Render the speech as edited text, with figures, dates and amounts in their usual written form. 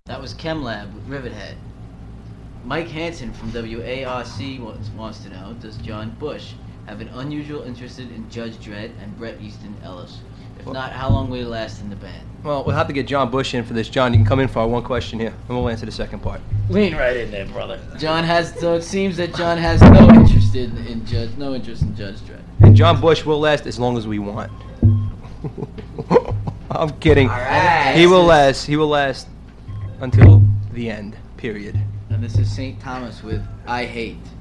That was ChemLab with Rivethead. Mike Hansen from WARC wants to know, does John Bush have an unusual interest in Judge Dredd and Bret Easton Ellis? If not, how long will he last in the band? Well, we'll have to get John Bush in for this. John, you can come in for our one question here, and we'll answer the second part. Lean right in there, brother. So it seems that John has no interest in Judge Dredd. And John Bush will last as long as we want. I'm kidding. All right. He will last until the end, period. And this is St. Thomas with I Hate.